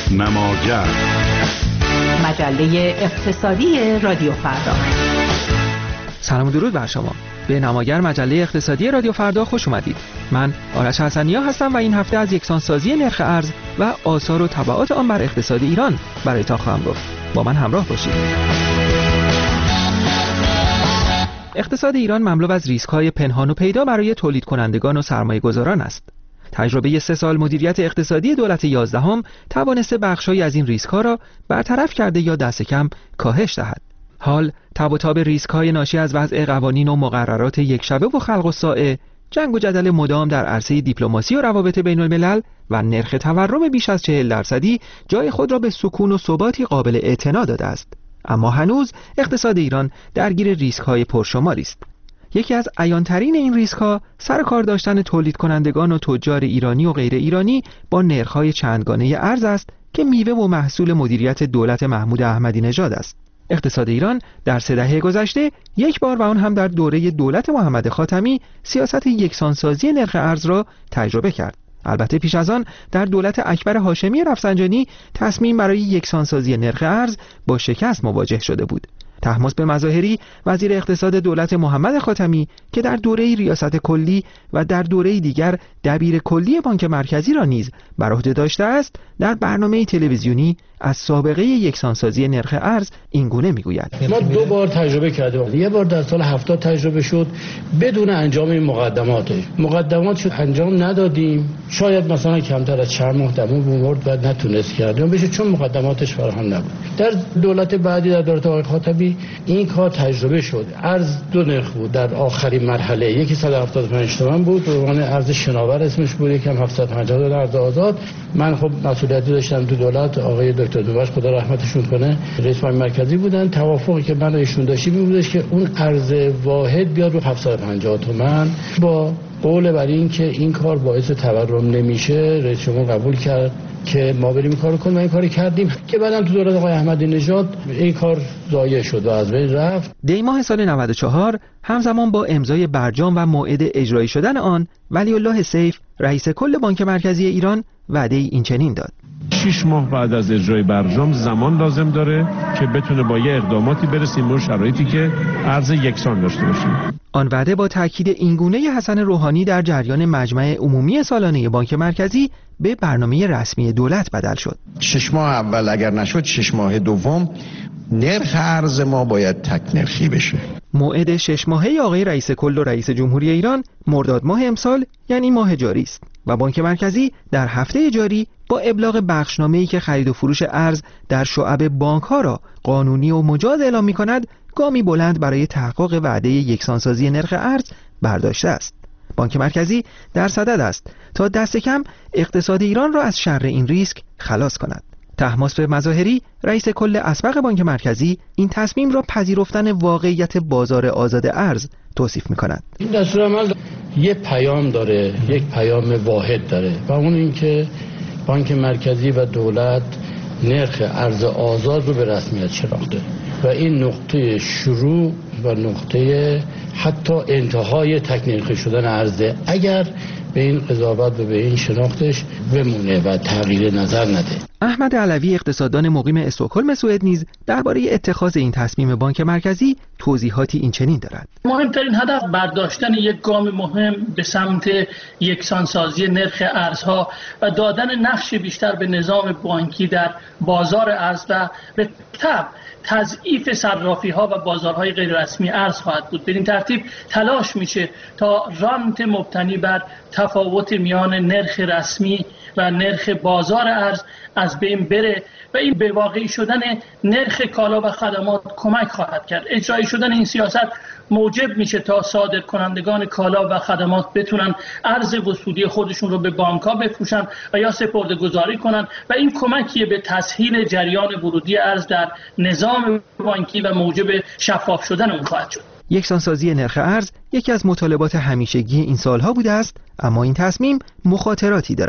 نماگر، مجله اقتصادی رادیو فردا. سلام و درود بر شما. به نماگر مجله اقتصادی رادیو فردا خوش اومدید. من آرش حسنیا هستم و این هفته از یکسانسازی نرخ ارز و آثار و تبعات آن بر اقتصاد ایران برایتان خواهم گفت. با من همراه باشید. اقتصاد ایران مملو از ریسک‌های پنهان و پیدا برای تولید کنندگان و سرمایه‌گذاران است. تجربه 3 سال مدیریت اقتصادی دولت 11 توانسته بخش‌هایی از این ریسک‌ها را برطرف کرده یا دست کم کاهش دهد. حال تب و تاب ریسک‌های ناشی از وضع قوانین و مقررات یکشبه و خلق الساعه، جنگ و جدل مدام در عرصه دیپلماسی و روابط بین‌الملل و نرخ تورم بیش از 40% جای خود را به سکون و ثباتی قابل اعتنا داده است. اما هنوز اقتصاد ایران درگیر ریسک‌های پرشماری است. یکی از عیان‌ترین این ریسک‌ها سر کار داشتن تولید کنندگان و تجار ایرانی و غیر ایرانی با نرخ‌های چندگانه ارز است که میوه و محصول مدیریت دولت محمود احمدی نژاد است. اقتصاد ایران در 3 دهه گذشته یک بار و آن هم در دوره دولت محمد خاتمی سیاست یکسانسازی نرخ ارز را تجربه کرد. البته پیش از آن در دولت اکبر هاشمی رفسنجانی تصمیم برای یکسانسازی نرخ ارز با شکست مواجه شده بود. طهماسب مظاهری وزیر اقتصاد دولت محمد خاتمی که در دوره ریاست کلی و در دوره دیگر دبیر کلی بانک مرکزی را نیز بر عهده داشته است، در برنامه تلویزیونی از سابقه یکسانسازی نرخ ارز این گونه میگوید: ما 2 بار تجربه کردیم. یه بار در سال 70 تجربه شد بدون انجام این مقدمات انجام ندادیم. شاید مثلا کمتر از چند ماه دوام بمرد و نتونست کردیم بشه چون مقدماتش فراهم نبود. در دولت بعدی در دولت آقای خاتمی این کار تجربه شد. ارز 2 نرخ بود در آخرین مرحله. یکی 175 تومان بود به عنوان ارز شناور اسمش بود، یکم 750 دلار ارز آزاد. من خب مسئولیتی داشتم تو دولت. آقای دکتر دوبش خدا رحمتشون کنه رئیس بانک مرکزی بودن. توافقی که من و ایشون داشتیم این بودش که اون ارز واحد بیاد رو 750 تومان با قول بر این که این کار باعث تورم نمیشه. رئیس جمهور قبول کرد که ما بریم این کارو کنیم و این کاری کردیم که بعدم تو دولت آقای احمدی نژاد این کار ضایع شد و از بین رفت. دی ماه سال 94 همزمان با امضای برجام و موعد اجرایی شدن آن، ولی الله سیف رئیس کل بانک مرکزی ایران وعده این چنین داد: 6 ماه بعد از اجرای برجام زمان لازم داره که بتونه با یه اقداماتی برسیم به شرایطی که ارز یکسان داشته باشیم. آن وعده با تاکید اینگونه حسن روحانی در جریان مجمع عمومی سالانه بانک مرکزی به برنامه رسمی دولت بدل شد. 6 ماه اول اگر نشد 6 ماه دوم نرخ ارز ما باید تک نرخی بشه. موعد 6 ماهه آقای رئیس کل و رئیس جمهوری ایران مرداد ماه امسال یعنی ماه جاری است و بانک مرکزی در هفته جاری با ابلاغ بخشنامه‌ای که خرید و فروش ارز در شعب بانک‌ها را قانونی و مجاز اعلام می‌کند، گامی بلند برای تحقق وعده یکسانسازی نرخ ارز برداشته است. بانک مرکزی در صدد است تا دست کم اقتصاد ایران را از شر این ریسک خلاص کند. طهماسب مظاهری رئیس کل اسبق بانک مرکزی این تصمیم را پذیرفتن واقعیت بازار آزاد ارز توصیف می‌کند. این دستورالعمل یک پیام داره، یک پیام واحد داره و اون این که بانک مرکزی و دولت نرخ ارز آزاد رو به رسمیت شناخته و این نقطه شروع و نقطه حتی انتهای تک نرخی شدن ارزه اگر به این قضاوت و به این شناختش بمونه و تغییر نظر نده. احمد علوی اقتصاددان مقیم استکهلم سوئد نیز درباره اتخاذ این تصمیم بانک مرکزی توضیحاتی این چنین دارد: مهمترین هدف برداشتن یک گام مهم به سمت یکسانسازی نرخ ارزها و دادن نقش بیشتر به نظام بانکی در بازار ارز و به تبع تضعیف صرافی‌ها و بازارهای غیر رسمی ارز خواهد بود. بدین ترتیب تلاش میشه تا رانت مبتنی بر تفاوت میان نرخ رسمی و نرخ بازار ارز از بین بره و این به واقعی شدن نرخ کالا و خدمات کمک خواهد کرد. اجرایی شدن این سیاست موجب میشه تا صادرکنندگان کالا و خدمات بتونن ارز وصولی خودشون رو به بانک‌ها بفروشن و یا سپرده‌گذاری کنن و این کمکیه به تسهیل جریان ورودی ارز در نظام بانکی و موجب شفاف شدن اون خواهد شد. یکسانسازی نرخ ارز یکی از مطالبات همیشگی این سالها بوده است، اما این تصمیم مخاطراتی دارد.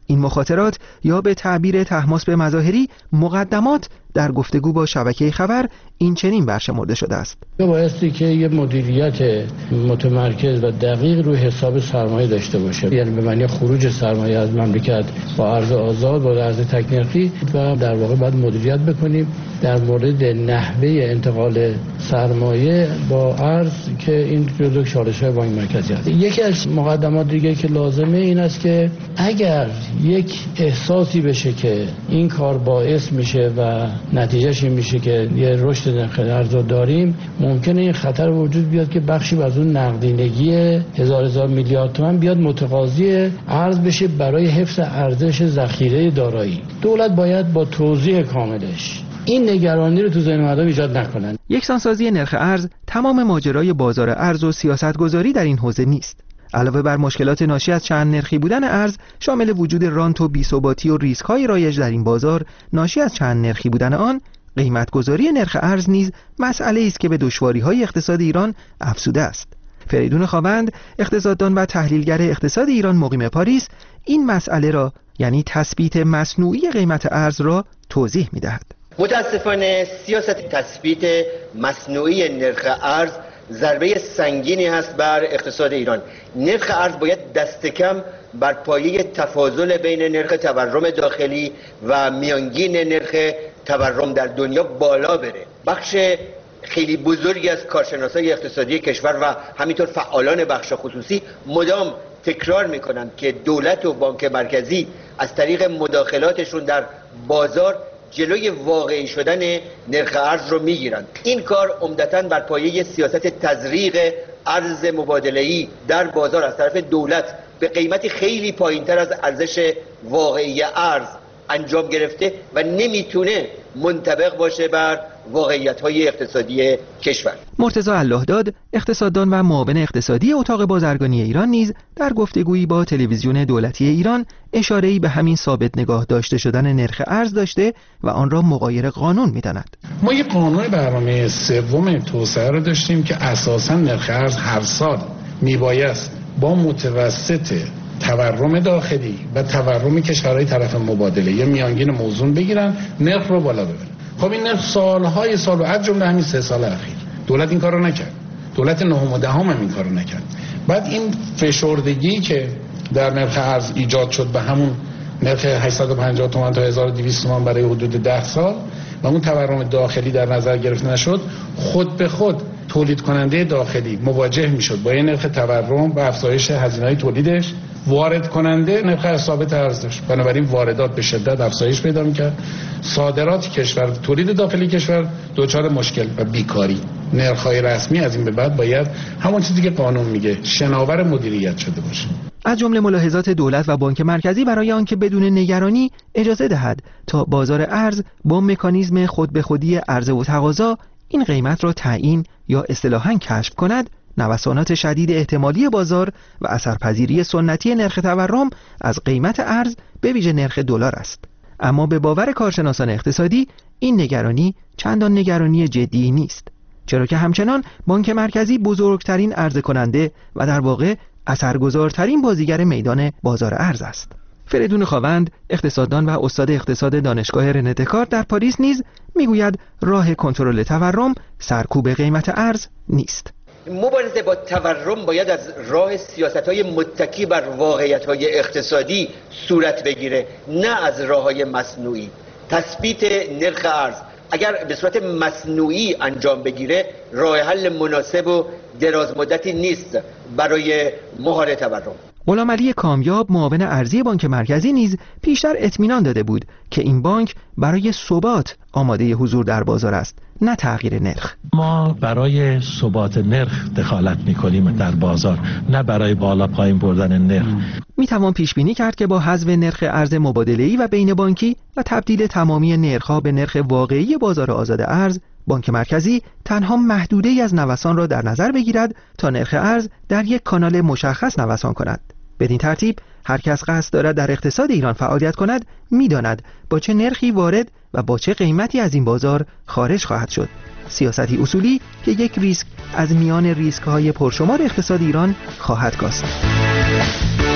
این مخاطرات یا به تعبیر طهماسب مظاهری مقدمات در گفتگو با شبکه خبر این چنین برشمرده شده است. بایستی که یه مدیریت متمرکز و دقیق روی حساب سرمایه داشته باشه، یعنی به معنی خروج سرمایه از مملکت با ارز آزاد با ارز تک نرخی و در واقع باید مدیریت بکنیم در مورد نحوه انتقال سرمایه با ارز که این جزو چالش‌های بانک مرکزی است. یکی از مقدمات دیگه که لازمه این است که اگر یک احساسی بشه که این کار باعث میشه و نتیجهش این میشه که یه رشد نرخ ارز داریم، ممکنه این خطر وجود بیاد که بخشی از اون نقدینگی هزار میلیارد تومان بیاد متقاضی ارز بشه برای حفظ ارزش ذخیره دارایی. دولت باید با توضیح کاملش این نگرانی رو تو ذهن مردم ایجاد نکنن. یکسانسازی نرخ ارز تمام ماجرای بازار ارز و سیاستگذاری در این حوزه نیست. علاوه بر مشکلات ناشی از چند نرخی بودن ارز، شامل وجود رانت و بی‌ثباتی و ریسک‌های رایج در این بازار ناشی از چند نرخی بودن آن، قیمت‌گذاری نرخ ارز نیز مسئله است که به دشواری‌های اقتصاد ایران افزوده است. فریدون خاوند، اقتصاددان و تحلیلگر اقتصاد ایران مقیم پاریس، این مسئله را یعنی تثبیت مصنوعی قیمت ارز را توضیح می‌دهد. متاسفانه سیاست تثبیت مصنوعی نرخ ارز ضربه سنگینی هست بر اقتصاد ایران. نرخ ارز باید دست کم بر پایه تفاضل بین نرخ تورم داخلی و میانگین نرخ تورم در دنیا بالا بره. بخش خیلی بزرگی از کارشناسای اقتصادی کشور و همینطور فعالان بخش خصوصی مدام تکرار میکنند که دولت و بانک مرکزی از طریق مداخلاتشون در بازار جلوی واقعی شدن نرخ ارز رو میگیرند. این کار عمدتاً بر پایه سیاست تزریق ارز مبادله‌ای در بازار از طرف دولت به قیمتی خیلی پایینتر از ارزش واقعی ارز انجام گرفته و نمیتونه منطبق باشه بر واقعیت‌های اقتصادی کشور. مرتضی اللهداد، اقتصاددان و معاون اقتصادی اتاق بازرگانی ایران نیز در گفتگویی با تلویزیون دولتی ایران اشاره‌ای به همین ثابت نگاه داشته شدن نرخ ارز داشته و آن را مغایر قانون می‌داند. ما یک قانون برنامه سوم توسعه را داشتیم که اساساً نرخ ارز هر سال میبایست با متوسط تورم داخلی و تورم کشورهای طرف مبادله یا میانگین موزون بگیرن، نرخ رو بالا ببرن. خب این نرخ سالهای سال و از جمله همین 3 سال اخیر دولت این کارو نکرد. دولت نهم و دهم هم این کارو نکرد. بعد این فشردگی که در نرخ ارز ایجاد شد به همون نرخ 850 تومان تا 1200 تومان برای حدود 10 سال و اون تورم داخلی در نظر گرفته نشد، خود به خود تولید کننده داخلی مواجه میشد با این نرخ تورم و افزایش هزینه‌های تولیدش، وارد کننده نرخ ثابت ارز داشت، بنابراین واردات به شدت افزایش پیدا می‌کرد، صادرات کشور، تولید داخلی کشور دچار مشکل و بیکاری. نرخ‌های رسمی از این به بعد باید همون چیزی که قانون میگه شناور مدیریت شده باشه. از جمله ملاحظات دولت و بانک مرکزی برای آنکه بدون نگرانی اجازه دهد تا بازار ارز با مکانیزم خود به خودی عرضه و تقاضا این قیمت را تعیین یا اصطلاحاً کشف کند، نوسانات شدید احتمالی بازار و اثرپذیری سنتی نرخ تورم از قیمت ارز به ویژه نرخ دلار است. اما به باور کارشناسان اقتصادی این نگرانی چندان نگرانی جدی نیست، چرا که همچنان بانک مرکزی بزرگترین عرضه کننده و در واقع اثرگذارترین بازیگر میدان بازار ارز است. فریدون خاوند، اقتصاددان و استاد اقتصاد دانشگاه رنه دکارت در پاریس نیز میگوید راه کنترل تورم سرکوب قیمت ارز نیست. مبارزه با تورم باید از راه سیاست‌های متکی بر واقعیت‌های اقتصادی صورت بگیره، نه از راه‌های مصنوعی. تثبیت نرخ ارز اگر به صورت مصنوعی انجام بگیره، راه حل مناسب و دراز مدتی نیست برای مهار تورم. غلام علی کامیاب، معاون ارزی بانک مرکزی نیز پیشتر اطمینان داده بود که این بانک برای ثبات آماده حضور در بازار است، نه تغییر نرخ. ما برای ثبات نرخ دخالت می‌کنیم در بازار، نه برای بالا پایین بردن نرخ. میتوان پیش بینی کرد که با حذف نرخ ارز مبادله‌ای و بین بانکی و تبدیل تمامی نرخ‌ها به نرخ واقعی بازار آزاد ارز، بانک مرکزی تنها محدوده‌ای از نوسان را در نظر بگیرد تا نرخ ارز در یک کانال مشخص نوسان کند. بدین ترتیب هر کس قصد دارد در اقتصاد ایران فعالیت کند می‌داند با چه نرخی وارد و با چه قیمتی از این بازار خارج خواهد شد. سیاستی اصولی که یک ریسک از میان ریسک‌های پرشمار اقتصاد ایران خواهد کاست.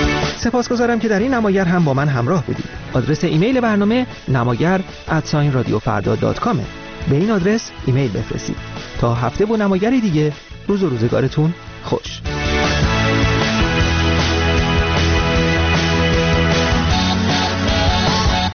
سپاسگزارم که در این نمایر هم با من همراه بودید. آدرس ایمیل برنامه namagar@radiofarda.com. به این آدرس ایمیل بفرستید. تا هفته با نمایری دیگه، روز و روزگارتون خوش.